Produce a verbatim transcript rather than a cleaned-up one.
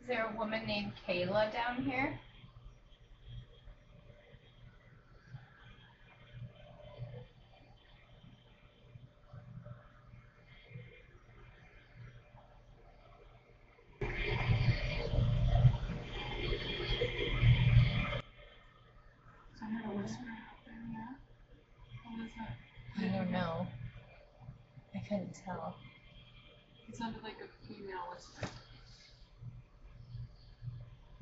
Is there a woman named Kayla down here? I heard a whisper out there, yeah? What was that? I don't know. I couldn't tell. It sounded like a female whisper.